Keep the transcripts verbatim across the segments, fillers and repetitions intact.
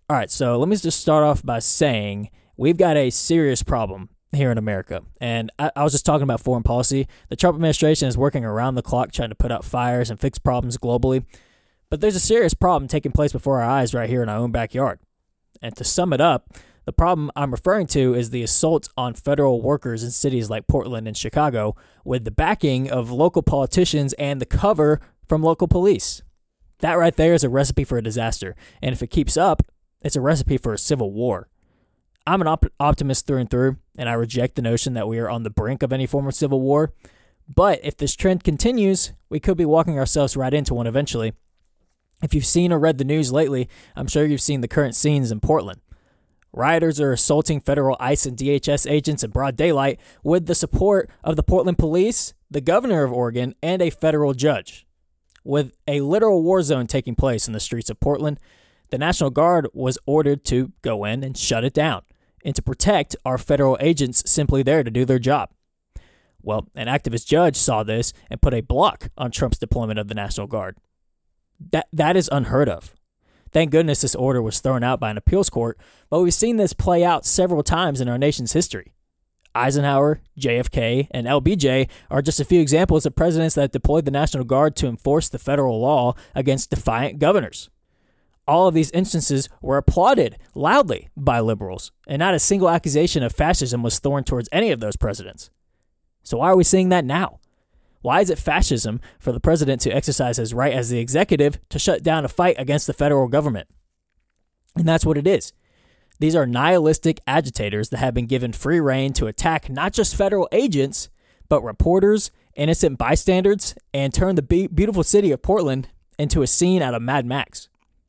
All right, so let me just start off by saying we've got a serious problem here in America. And I, I was just talking about foreign policy. The Trump administration is working around the clock trying to put out fires and fix problems globally. But there's a serious problem taking place before our eyes right here in our own backyard. And to sum it up, the problem I'm referring to is the assault on federal workers in cities like Portland and Chicago with the backing of local politicians and the cover from local police. That right there is a recipe for a disaster. And if it keeps up, it's a recipe for a civil war. I'm an op- optimist through and through, and I reject the notion that we are on the brink of any form of civil war. But if this trend continues, we could be walking ourselves right into one eventually. If you've seen or read the news lately, I'm sure you've seen the current scenes in Portland. Rioters are assaulting federal ICE and D H S agents in broad daylight with the support of the Portland police, the governor of Oregon, and a federal judge. With a literal war zone taking place in the streets of Portland, the National Guard was ordered to go in and shut it down and to protect our federal agents simply there to do their job. Well, an activist judge saw this and put a block on Trump's deployment of the National Guard. That That is unheard of. Thank goodness this order was thrown out by an appeals court, but we've seen this play out several times in our nation's history. Eisenhower, J F K, and L B J are just a few examples of presidents that deployed the National Guard to enforce the federal law against defiant governors. All of these instances were applauded loudly by liberals, and not a single accusation of fascism was thrown towards any of those presidents. So why are we seeing that now? Why is it fascism for the president to exercise his right as the executive to shut down a fight against the federal government? And that's what it is. These are nihilistic agitators that have been given free rein to attack not just federal agents, but reporters, innocent bystanders, and turn the be- beautiful city of Portland into a scene out of Mad Max.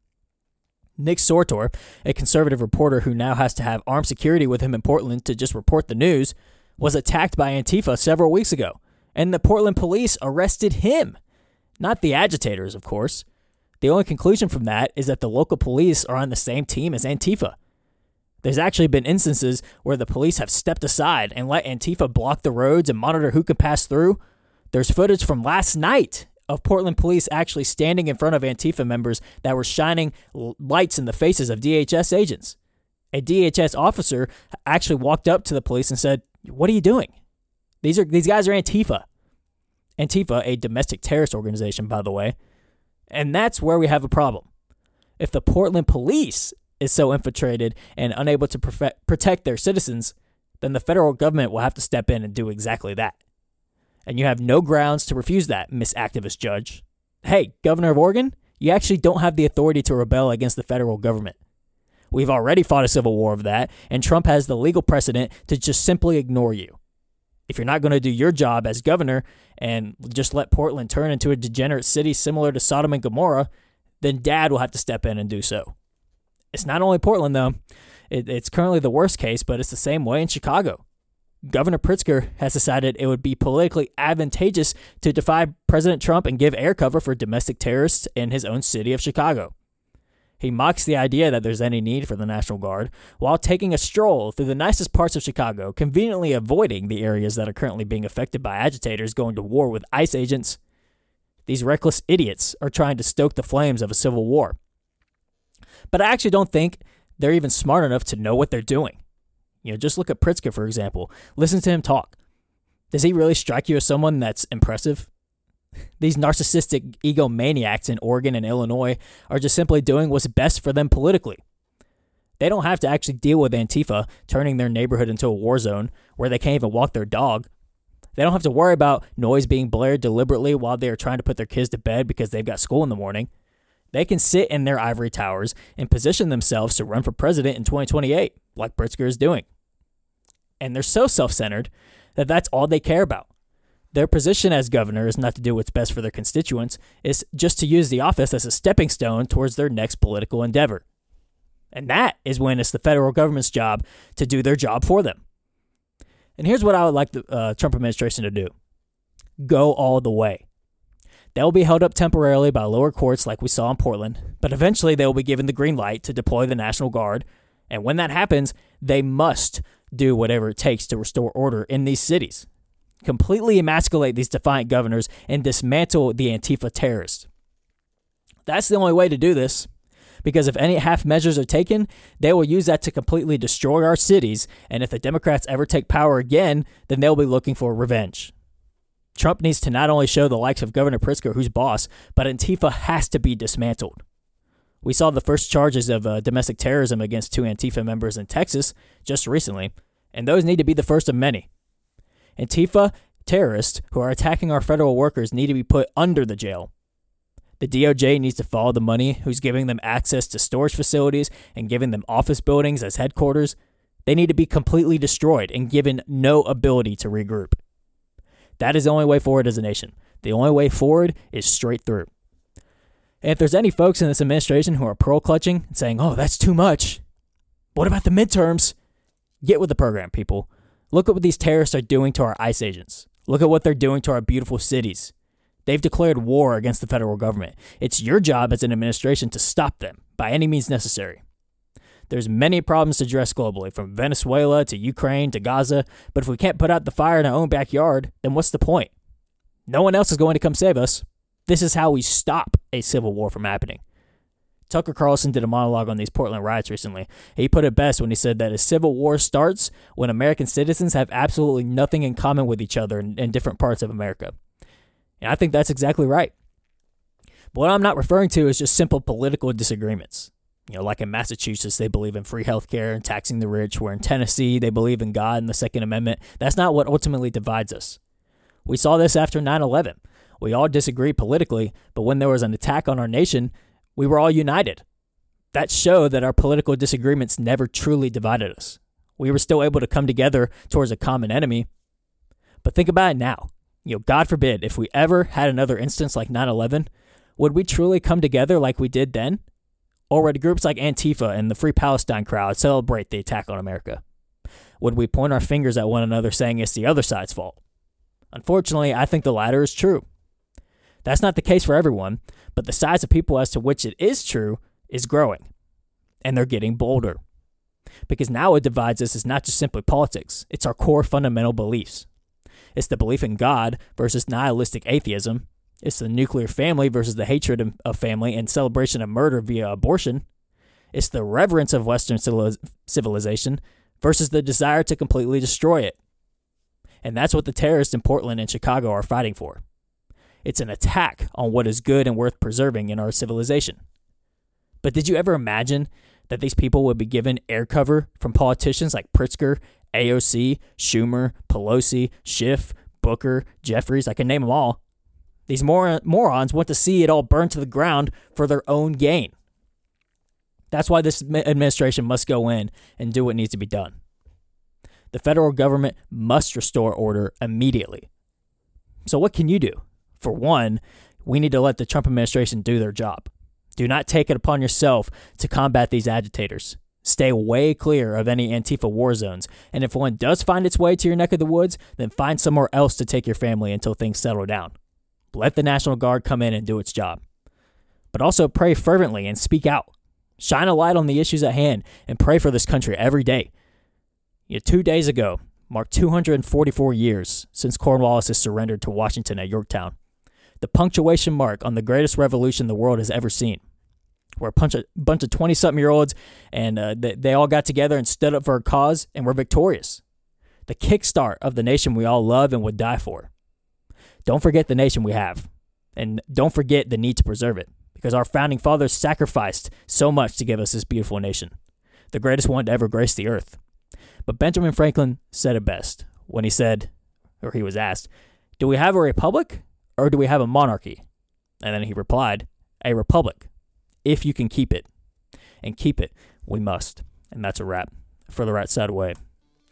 Nick Sortor, a conservative reporter who now has to have armed security with him in Portland to just report the news, was attacked by Antifa several weeks ago, and the Portland police arrested him. Not the agitators, of course. The only conclusion from that is that the local police are on the same team as Antifa. There's actually been instances where the police have stepped aside and let Antifa block the roads and monitor who can pass through. There's footage from last night of Portland police actually standing in front of Antifa members that were shining lights in the faces of D H S agents. A D H S officer actually walked up to the police and said, "What are you doing? These are these guys are Antifa." Antifa, a domestic terrorist organization, by the way. And that's where we have a problem. If the Portland police is so infiltrated and unable to perfect, protect their citizens, then the federal government will have to step in and do exactly that. And you have no grounds to refuse that, Miss Activist Judge. Hey, Governor of Oregon, you actually don't have the authority to rebel against the federal government. We've already fought a civil war of that, and Trump has the legal precedent to just simply ignore you. If you're not going to do your job as governor and just let Portland turn into a degenerate city similar to Sodom and Gomorrah, then Dad will have to step in and do so. It's not only Portland, though. It, it's currently the worst case, but it's the same way in Chicago. Governor Pritzker has decided it would be politically advantageous to defy President Trump and give air cover for domestic terrorists in his own city of Chicago. He mocks the idea that there's any need for the National Guard while taking a stroll through the nicest parts of Chicago, conveniently avoiding the areas that are currently being affected by agitators going to war with ICE agents. These reckless idiots are trying to stoke the flames of a civil war. But I actually don't think they're even smart enough to know what they're doing. You know, just look at Pritzker, for example. Listen to him talk. Does he really strike you as someone that's impressive? These narcissistic egomaniacs in Oregon and Illinois are just simply doing what's best for them politically. They don't have to actually deal with Antifa turning their neighborhood into a war zone where they can't even walk their dog. They don't have to worry about noise being blared deliberately while they are trying to put their kids to bed because they've got school in the morning. They can sit in their ivory towers and position themselves to run for president in twenty twenty-eight, like Pritzker is doing. And they're so self-centered that that's all they care about. Their position as governor is not to do what's best for their constituents, it's just to use the office as a stepping stone towards their next political endeavor. And that is when it's the federal government's job to do their job for them. And here's what I would like the uh, Trump administration to do. Go all the way. They'll be held up temporarily by lower courts like we saw in Portland, but eventually they will be given the green light to deploy the National Guard. And when that happens, they must do whatever it takes to restore order in these cities. Completely emasculate these defiant governors and dismantle the Antifa terrorists. That's the only way to do this. Because if any half measures are taken, they will use that to completely destroy our cities, and if the Democrats ever take power again, then they'll be looking for revenge. Trump needs to not only show the likes of Governor Pritzker who's boss, but Antifa has to be dismantled. We saw the first charges of uh, domestic terrorism against two Antifa members in Texas just recently, and those need to be the first of many. Antifa terrorists who are attacking our federal workers need to be put under the jail. The D O J needs to follow the money who's giving them access to storage facilities and giving them office buildings as headquarters. They need to be completely destroyed and given no ability to regroup. That is the only way forward as a nation. The only way forward is straight through. And if there's any folks in this administration who are pearl clutching and saying, oh, that's too much, what about the midterms? Get with the program, people. Look at what these terrorists are doing to our ICE agents. Look at what they're doing to our beautiful cities. They've declared war against the federal government. It's your job as an administration to stop them by any means necessary. There's many problems to address globally, from Venezuela to Ukraine to Gaza, but if we can't put out the fire in our own backyard, then what's the point? No one else is going to come save us. This is how we stop a civil war from happening. Tucker Carlson did a monologue on these Portland riots recently. He put it best when he said that a civil war starts when American citizens have absolutely nothing in common with each other in, in different parts of America. And I think that's exactly right. But what I'm not referring to is just simple political disagreements. You know, like in Massachusetts, they believe in free healthcare and taxing the rich, where in Tennessee, they believe in God and the Second Amendment. That's not what ultimately divides us. We saw this after nine eleven. We all disagreed politically, but when there was an attack on our nation, we were all united. That showed that our political disagreements never truly divided us. We were still able to come together towards a common enemy. But think about it now. You know, God forbid, if we ever had another instance like nine eleven, would we truly come together like we did then? Or would groups like Antifa and the Free Palestine crowd celebrate the attack on America? Would we point our fingers at one another saying it's the other side's fault? Unfortunately, I think the latter is true. That's not the case for everyone, but the size of people as to which it is true is growing, and they're getting bolder. Because now what divides us is not just simply politics, it's our core fundamental beliefs. It's the belief in God versus nihilistic atheism. It's the nuclear family versus the hatred of family and celebration of murder via abortion. It's the reverence of Western civilization versus the desire to completely destroy it. And that's what the terrorists in Portland and Chicago are fighting for. It's an attack on what is good and worth preserving in our civilization. But did you ever imagine that these people would be given air cover from politicians like Pritzker, A O C, Schumer, Pelosi, Schiff, Booker, Jeffries? I can name them all. These mor- morons want to see it all burned to the ground for their own gain. That's why this administration must go in and do what needs to be done. The federal government must restore order immediately. So what can you do? For one, we need to let the Trump administration do their job. Do not take it upon yourself to combat these agitators. Stay way clear of any Antifa war zones. And if one does find its way to your neck of the woods, then find somewhere else to take your family until things settle down. Let the National Guard come in and do its job. But also pray fervently and speak out. Shine a light on the issues at hand and pray for this country every day. You know, two days ago marked two hundred forty-four years since Cornwallis has surrendered to Washington at Yorktown. The punctuation mark on the greatest revolution the world has ever seen, where a bunch of, bunch of twenty-something-year-olds and uh, they, they all got together and stood up for a cause and were victorious. The kickstart of the nation we all love and would die for. Don't forget the nation we have, and don't forget the need to preserve it, because our founding fathers sacrificed so much to give us this beautiful nation, the greatest one to ever grace the earth. But Benjamin Franklin said it best when he said, or he was asked, do we have a republic or do we have a monarchy? And then he replied, a republic, if you can keep it. And keep it, we must. And that's a wrap for The Right Side Away.